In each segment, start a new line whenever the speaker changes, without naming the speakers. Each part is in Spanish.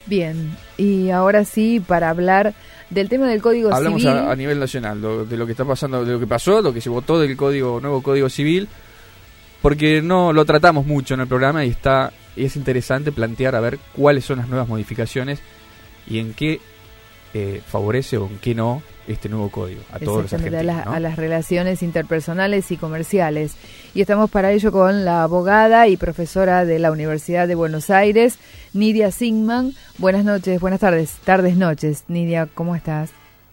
Bien, y ahora sí, para hablar del tema del Código
Hablamos
Civil.
a nivel nacional, de lo que está pasando, de lo que pasó, lo que se votó del nuevo Código Civil, porque no lo tratamos mucho en el programa y es interesante plantear a ver cuáles son las nuevas modificaciones y en qué favorece o en qué no este nuevo código a todos los argentinos, ¿no?
A las relaciones interpersonales y comerciales. Y estamos para ello con la abogada y profesora de la Universidad de Buenos Aires, Nidia Zingman. Buenas noches, Nidia, ¿cómo estás?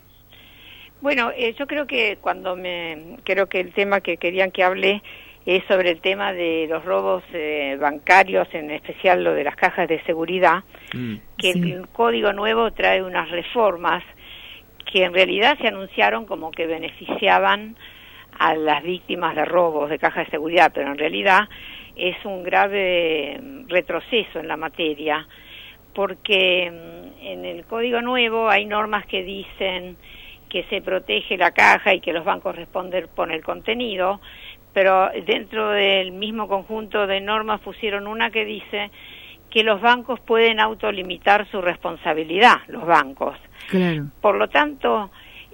Bueno, yo creo que creo que el tema que querían que hable es sobre el tema de los robos bancarios, en especial lo de las cajas de seguridad, que sí. El código nuevo trae unas reformas que en realidad se anunciaron como que beneficiaban a las víctimas de robos de cajas de seguridad, pero en realidad es un grave retroceso en la materia, porque en el código nuevo hay normas que dicen que se protege la caja y que los bancos responden por el contenido, pero dentro del mismo conjunto de normas pusieron una que dice que los bancos pueden autolimitar su responsabilidad, los bancos.
Claro.
Por lo tanto,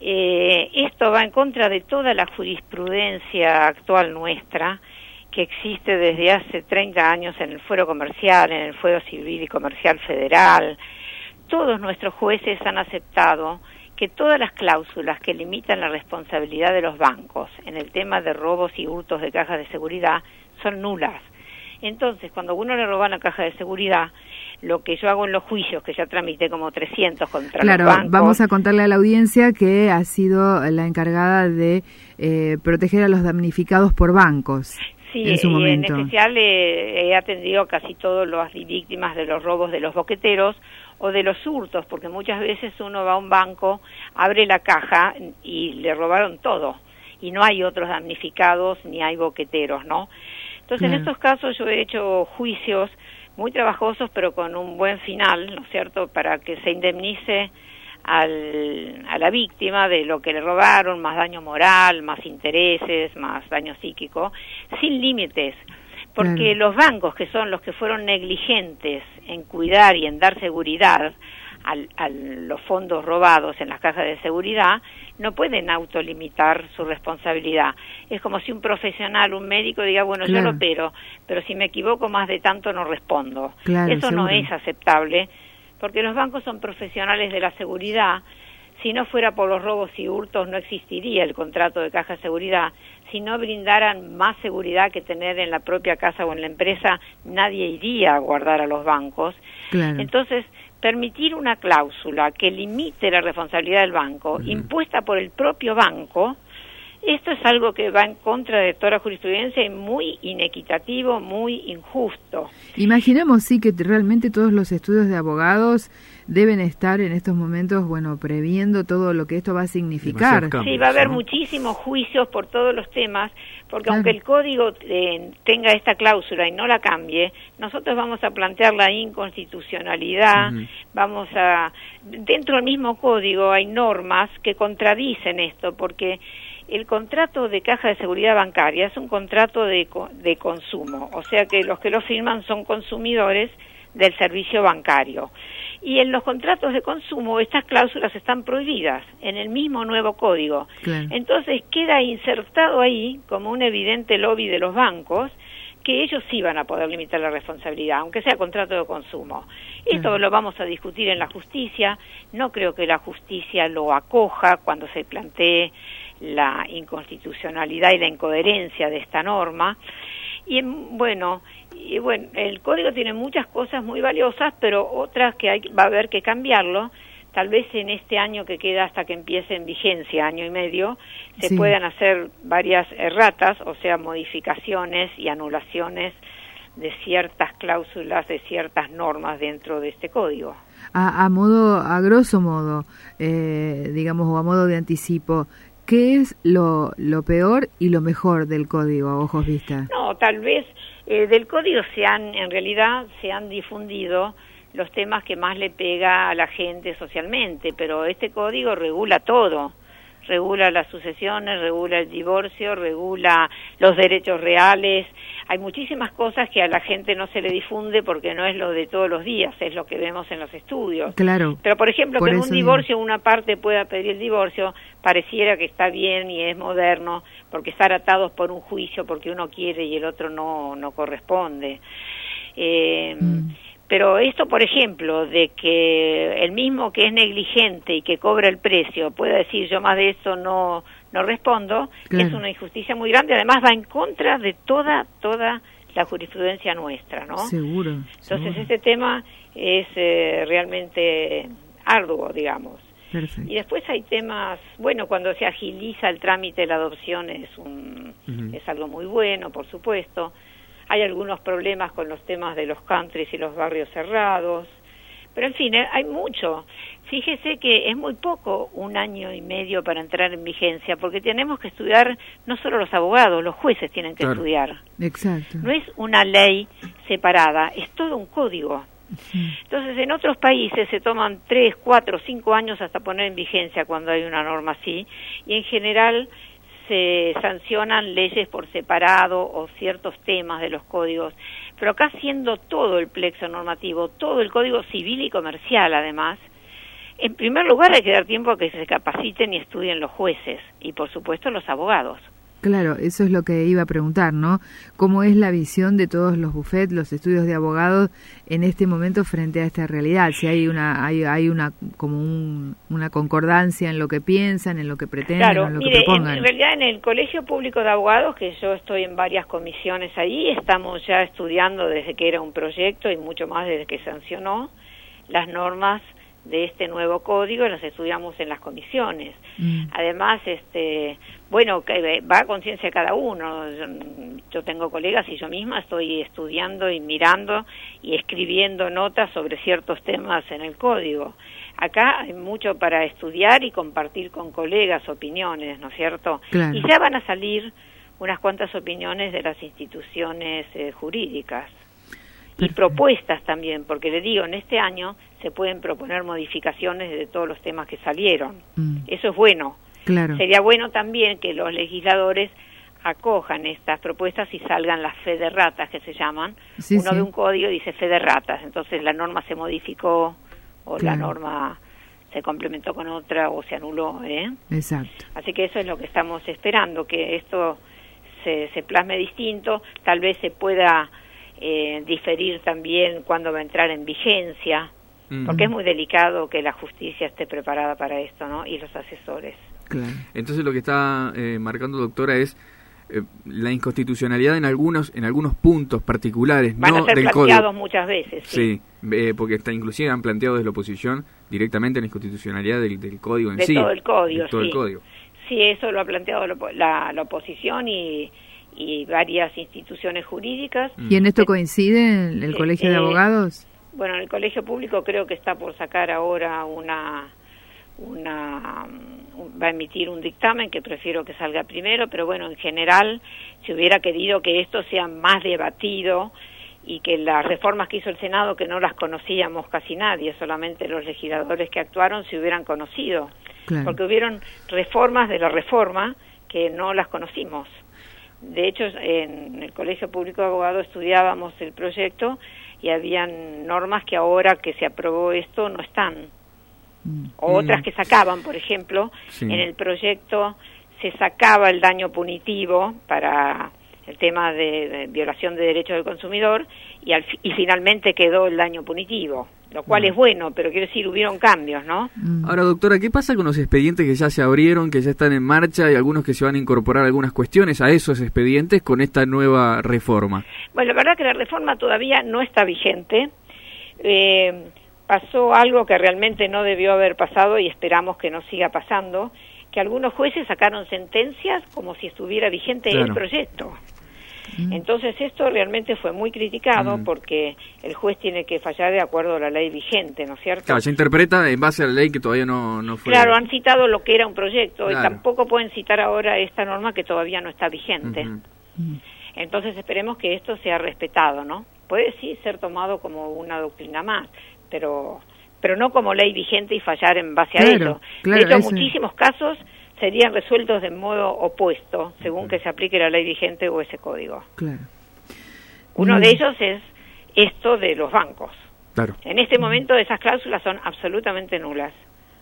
esto va en contra de toda la jurisprudencia actual nuestra, que existe desde hace 30 años en el fuero comercial, en el fuero civil y comercial federal. Todos nuestros jueces han aceptado que todas las cláusulas que limitan la responsabilidad de los bancos en el tema de robos y hurtos de cajas de seguridad son nulas. Entonces, cuando a uno le roba la caja de seguridad, lo que yo hago en los juicios, que ya tramité como 300 contra los bancos... Claro,
vamos a contarle a la audiencia que ha sido la encargada de proteger a los damnificados por bancos.
Sí,
en su momento.
En especial he atendido casi todas las víctimas de los robos de los boqueteros o de los hurtos, porque muchas veces uno va a un banco, abre la caja y le robaron todo, y no hay otros damnificados ni hay boqueteros, ¿no? Entonces, en estos casos yo he hecho juicios muy trabajosos, pero con un buen final, ¿no es cierto?, para que se indemnice a la víctima de lo que le robaron, más daño moral, más intereses, más daño psíquico, sin límites, porque los bancos, que son los que fueron negligentes en cuidar y en dar seguridad a los fondos robados en las cajas de seguridad, no pueden autolimitar su responsabilidad. Es como si un profesional, un médico diga, bueno, yo lo opero, pero si me equivoco más de tanto no respondo. Eso no es aceptable, porque los bancos son profesionales de la seguridad. Si no fuera por los robos y hurtos no existiría el contrato de caja de seguridad. Si no brindaran más seguridad que tener en la propia casa o en la empresa, nadie iría a guardar a los bancos. Entonces, permitir una cláusula que limite la responsabilidad del banco, impuesta por el propio banco, esto es algo que va en contra de toda la jurisprudencia y muy inequitativo, muy injusto.
Imaginamos, sí, que realmente todos los estudios de abogados deben estar en estos momentos, bueno, previendo todo lo que esto va a significar.
Sí, va a haber muchísimos juicios por todos los temas, porque aunque el código tenga esta cláusula y no la cambie, nosotros vamos a plantear la inconstitucionalidad, dentro del mismo código hay normas que contradicen esto, porque el contrato de caja de seguridad bancaria es un contrato de consumo, o sea que los que lo firman son consumidores del servicio bancario. Y en los contratos de consumo estas cláusulas están prohibidas en el mismo nuevo código. Entonces queda insertado ahí como un evidente lobby de los bancos que ellos sí van a poder limitar la responsabilidad, aunque sea contrato de consumo. Esto lo vamos a discutir en la justicia. No creo que la justicia lo acoja cuando se plantee la inconstitucionalidad y la incoherencia de esta norma. Y bueno, el código tiene muchas cosas muy valiosas, pero otras que va a haber que cambiarlo. Tal vez en este año que queda hasta que empiece en vigencia, año y medio, se puedan hacer varias erratas, o sea, modificaciones y anulaciones de ciertas cláusulas, de ciertas normas dentro de este código.
A grosso modo, digamos, o a modo de anticipo, ¿qué es lo peor y lo mejor del código a ojos vista?
No, tal vez del código en realidad se han difundido los temas que más le pega a la gente socialmente, pero este código regula todo. regula las sucesiones, regula el divorcio, regula los derechos reales. Hay muchísimas cosas que a la gente no se le difunde porque no es lo de todos los días, es lo que vemos en los estudios.
Claro.
Pero, por ejemplo,
Por
que en
eso
un divorcio una parte pueda pedir el divorcio, pareciera que está bien y es moderno, porque estar atados por un juicio porque uno quiere y el otro no corresponde. Pero esto, por ejemplo, de que el mismo que es negligente y que cobra el precio pueda decir yo más de esto no respondo,
claro,
es una injusticia muy grande, además va en contra de toda la jurisprudencia nuestra, ¿no?
Seguro.
Entonces
seguro.
este tema es realmente arduo, digamos.
Perfecto.
Y después hay temas, bueno, cuando se agiliza el trámite de la adopción es algo muy bueno, por supuesto. Hay algunos problemas con los temas de los countries y los barrios cerrados, pero en fin, hay mucho. Fíjese que es muy poco 1 año y medio para entrar en vigencia, porque tenemos que estudiar, no solo los abogados, los jueces tienen que estudiar.
Exacto.
No es una ley separada, es todo un código. Entonces, en otros países se toman 3, 4, 5 años hasta poner en vigencia cuando hay una norma así, y en general se sancionan leyes por separado o ciertos temas de los códigos, pero acá siendo todo el plexo normativo, todo el código civil y comercial además, en primer lugar hay que dar tiempo a que se capaciten y estudien los jueces y por supuesto los abogados.
Claro, eso es lo que iba a preguntar, ¿no? ¿Cómo es la visión de todos los bufetes, los estudios de abogados en este momento frente a esta realidad? Si hay una concordancia en lo que piensan, en lo que pretenden,
claro,
en lo
mire,
que propongan.
En realidad en el Colegio Público de Abogados, que yo estoy en varias comisiones ahí, estamos ya estudiando desde que era un proyecto y mucho más desde que sancionó las normas de este nuevo código, las estudiamos en las comisiones. Además, bueno, que va a conciencia de cada uno. Yo tengo colegas y yo misma estoy estudiando y mirando y escribiendo notas sobre ciertos temas en el código. Acá hay mucho para estudiar y compartir con colegas opiniones, ¿no es cierto?
Claro.
Y ya van a salir unas cuantas opiniones de las instituciones jurídicas. Y propuestas también, porque le digo, en este año se pueden proponer modificaciones de todos los temas que salieron. Eso es bueno.
Claro.
Sería bueno también que los legisladores acojan estas propuestas y salgan las fe de ratas que se llaman.
Sí,
Uno de un código dice fe de ratas, entonces la norma se modificó o la norma se complementó con otra o se anuló, ¿eh?
Exacto.
Así que eso es lo que estamos esperando, que esto se plasme distinto, tal vez se pueda diferir también cuándo va a entrar en vigencia, porque es muy delicado que la justicia esté preparada para esto, ¿no? Y los asesores.
Claro.
Entonces lo que está marcando, doctora, es la inconstitucionalidad en algunos puntos particulares,
Van
no
a ser
del
planteados
código.
muchas veces. Sí,
Porque inclusive han planteado desde la oposición directamente la inconstitucionalidad del código en
de
sí.
todo el código,
de todo
sí.
el código.
Sí, eso lo ha planteado la oposición y varias instituciones jurídicas.
¿Y en esto coincide el Colegio de Abogados?
Bueno, el Colegio Público creo que está por sacar ahora va a emitir un dictamen que prefiero que salga primero, pero bueno, en general se hubiera querido que esto sea más debatido y que las reformas que hizo el Senado, que no las conocíamos casi nadie, solamente los legisladores que actuaron se hubieran conocido,
Claro.
porque hubieron reformas de la reforma que no las conocimos. De hecho, en el Colegio Público de Abogados estudiábamos el proyecto y habían normas que ahora que se aprobó esto no están. O otras que sacaban, por ejemplo, en el proyecto se sacaba el daño punitivo para el tema de violación de derechos del consumidor y finalmente quedó el daño punitivo, lo cual es bueno, pero quiero decir, hubieron cambios, ¿no?
Ahora, doctora, ¿qué pasa con los expedientes que ya se abrieron, que ya están en marcha y algunos que se van a incorporar algunas cuestiones a esos expedientes con esta nueva reforma?
Bueno, la verdad que la reforma todavía no está vigente. Pasó algo que realmente no debió haber pasado y esperamos que no siga pasando, que algunos jueces sacaron sentencias como si estuviera vigente el proyecto. Entonces esto realmente fue muy criticado porque el juez tiene que fallar de acuerdo a la ley vigente, ¿no es cierto?
Claro, se interpreta en base a la ley que todavía no fue...
Claro, han citado lo que era un proyecto y tampoco pueden citar ahora esta norma que todavía no está vigente. Entonces esperemos que esto sea respetado, ¿no? Puede sí ser tomado como una doctrina más, pero no como ley vigente y fallar en base a eso.
Claro,
de hecho, muchísimos casos serían resueltos de modo opuesto, según que se aplique la ley vigente o ese código.
Claro.
Uno de ellos es esto de los bancos.
Claro.
En este momento esas cláusulas son absolutamente nulas.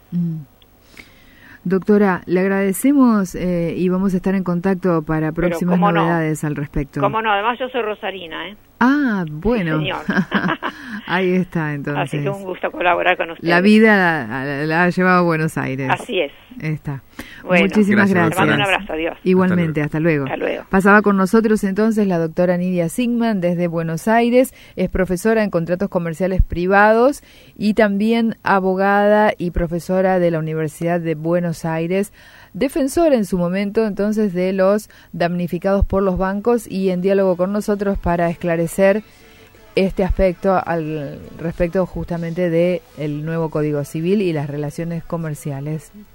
Doctora, le agradecemos y vamos a estar en contacto para próximas novedades al respecto.
Cómo no, además yo soy rosarina, ¿eh?
Ah, bueno.
Sí, señor.
Ahí está, entonces.
Así que un gusto colaborar con ustedes.
La vida la ha llevado a Buenos Aires.
Así es.
Está.
Bueno,
muchísimas gracias.
Te mando un abrazo, adiós.
Igualmente, hasta luego.
Hasta luego.
Pasaba con nosotros entonces la doctora Nidia Zingman desde Buenos Aires, es profesora en contratos comerciales privados y también abogada y profesora de la Universidad de Buenos Aires, defensora en su momento entonces de los damnificados por los bancos y en diálogo con nosotros para esclarecer este aspecto al respecto justamente de el nuevo Código Civil y las relaciones comerciales.